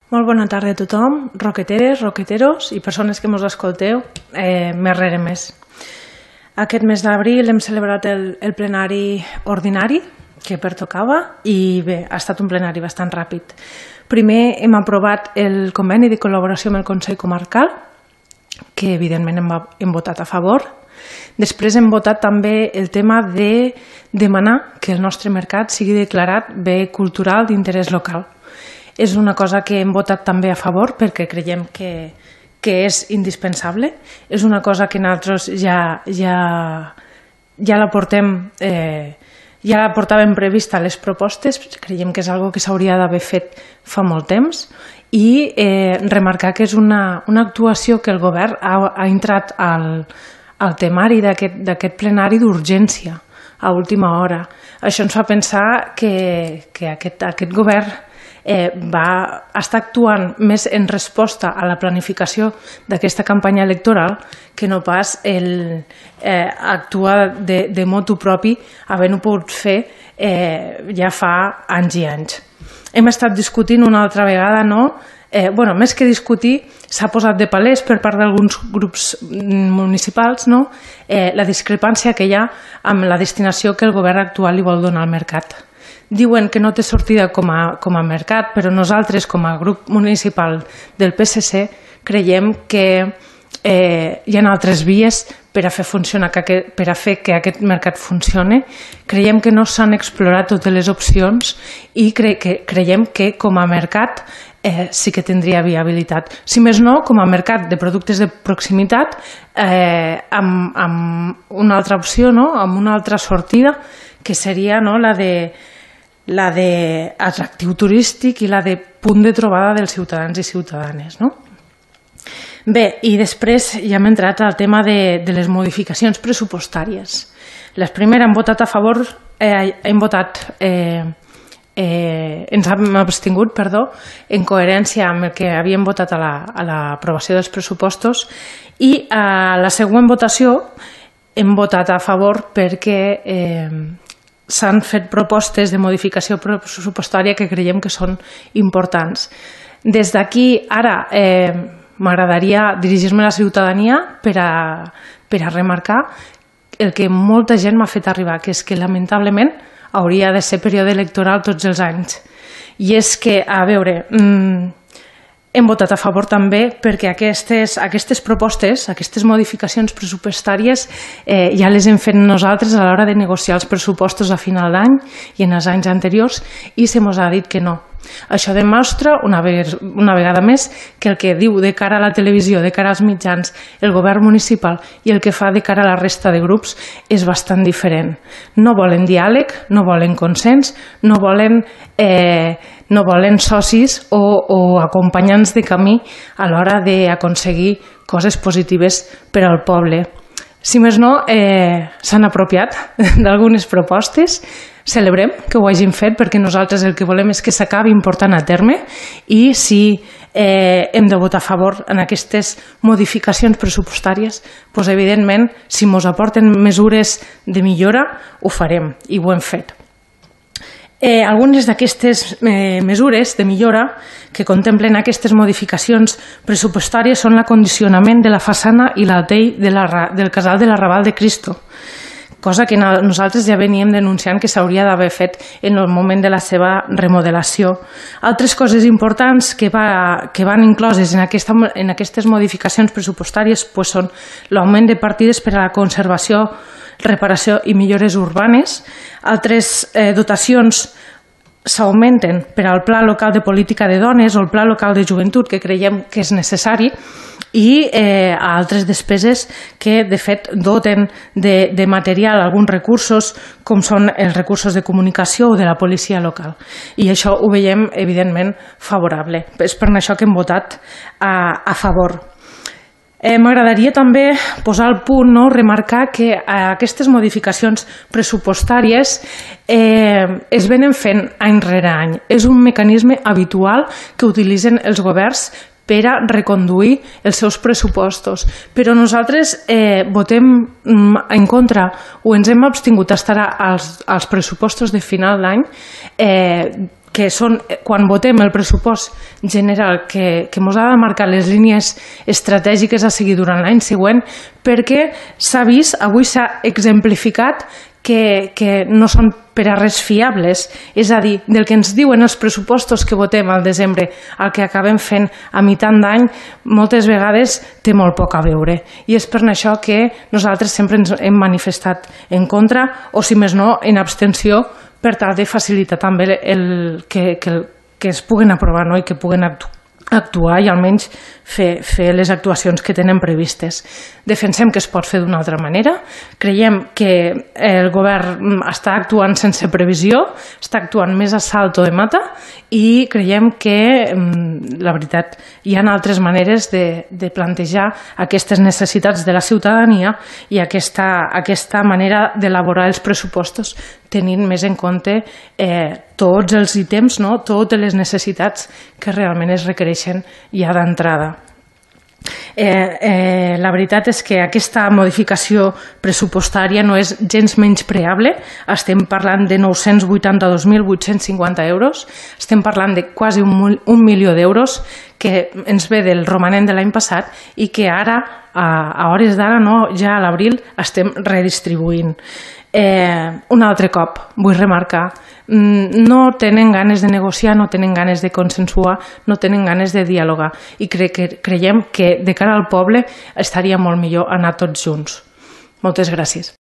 Molt bona tarda a tothom, roqueteres, roqueteros i persones que mos escolteu més rere més. Aquest mes d'abril hem celebrat el plenari ordinari que pertocava i bé, ha estat un plenari bastant ràpid. Primer hem aprovat el conveni de col·laboració amb el Consell Comarcal, que evidentment hem votat a favor. Després hem votat també el tema de demanar que el nostre mercat sigui declarat bé cultural d'interès local. És una cosa que hem votat també a favor perquè creiem que és indispensable. És una cosa que nosaltres ja la portàvem prevista a les propostes, creiem que és una cosa que s'hauria d'haver fet fa molt temps i remarcar que és una actuació que el govern ha entrat al temari d'aquest plenari d'urgència a última hora. Això ens fa pensar que aquest govern està actuant més en resposta a la planificació d'aquesta campanya electoral que no pas actuar de motu propi, havent-ho pogut fer ja fa anys i anys. Hem estat discutint una altra vegada, més que discutir, s'ha posat de palès per part d'alguns grups municipals la discrepància que hi ha amb la destinació que el govern actual li vol donar al mercat. Diuen que no té sortida com a mercat, però nosaltres, com a grup municipal del PSC, creiem que hi ha altres vies per a fer que aquest mercat funcioni. Creiem que no s'han explorat totes les opcions i creiem que com a mercat sí que tindria viabilitat. Si més no, com a mercat de productes de proximitat, amb una altra opció, amb una altra sortida, que seria la d'atractiu turístic i la de punt de trobada dels ciutadans i ciutadanes. Bé, i després ja hem entrat al tema de les modificacions pressupostàries. Les primeres hem votat a favor, ens hem abstingut, en coherència amb el que havíem votat a l'aprovació dels pressupostos, i a la següent votació hem votat a favor perquè s'han fet propostes de modificació pressupostària que creiem que són importants. Des d'aquí, ara, m'agradaria dirigir-me a la ciutadania per a remarcar el que molta gent m'ha fet arribar, que és que lamentablement hauria de ser període electoral tots els anys. I és que, a veure, hem votat a favor també perquè aquestes propostes, aquestes modificacions pressupostàries ja les hem fet nosaltres a l'hora de negociar els pressupostos a final d'any i en els anys anteriors i se mos ha dit que no. Això demostra una vegada més que el que diu de cara a la televisió, de cara als mitjans, el govern municipal i el que fa de cara a la resta de grups és bastant diferent. No volen diàleg, no volen consens, no volen socis o acompanyants de camí a l'hora d'aconseguir coses positives per al poble. Si més no, s'han apropiat d'algunes propostes. Celebrem que ho hagin fet perquè nosaltres el que volem és que s'acabi portant a terme i si hem de votar a favor en aquestes modificacions pressupostàries, doncs evidentment si ens aporten mesures de millora ho farem i ho hem fet. Algunes d'aquestes mesures de millora que contemplen aquestes modificacions pressupostàries són l'acondicionament de la façana i l'altell del casal de l'Arrabal de Cristo, cosa que nosaltres ja veníem denunciant que s'hauria d'haver fet en el moment de la seva remodelació. Altres coses importants que van incloses en aquestes modificacions pressupostàries són l'augment de partides per a la conservació, reparació i millores urbanes. Altres dotacions s'augmenten per al Pla Local de Política de Dones o el Pla Local de Joventut, que creiem que és necessari, i altres despeses que, de fet, doten de material alguns recursos, com són els recursos de comunicació o de la policia local. I això ho veiem, evidentment, favorable. És per això que hem votat a favor. M'agradaria també posar al punt, remarcar que aquestes modificacions pressupostàries es venen fent any rere any. És un mecanisme habitual que utilitzen els governs per a reconduir els seus pressupostos. Però nosaltres votem en contra o ens hem abstingut a estar als pressupostos de final d'any que són quan votem el pressupost general que ens ha de marcar les línies estratègiques a seguir durant l'any següent, perquè s'ha vist, avui s'ha exemplificat que no són per a res fiables. És a dir, del que ens diuen els pressupostos que votem al desembre al que acabem fent a meitat d'any, moltes vegades té molt poc a veure. I és per això que nosaltres sempre ens hem manifestat en contra, o si més no, en abstenció, per tal de facilitar també que es puguen aprovar, no? I que puguen actuar i almenys fer les actuacions que tenen previstes. Defensem que es pot fer d'una altra manera. Creiem que el govern està actuant sense previsió, està actuant més a salto de mata i creiem que, la veritat, hi ha altres maneres de plantejar aquestes necessitats de la ciutadania i aquesta manera d'elaborar els pressupostos tenint més en compte tots els ítems, no? Totes les necessitats que realment es requereixen ja d'entrada. La veritat és que aquesta modificació pressupostària no és gens menyspreable. Estem parlant de 982.850 euros, estem parlant de quasi un milió d'euros que ens ve del romanent de l'any passat i que ara, a hores d'ara, no, ja a l'abril, estem redistribuint. Un altre cop, vull remarcar, no tenen ganes de negociar, no tenen ganes de consensuar, no tenen ganes de dialogar i creiem que de cara al poble estaria molt millor anar tots junts. Moltes gràcies.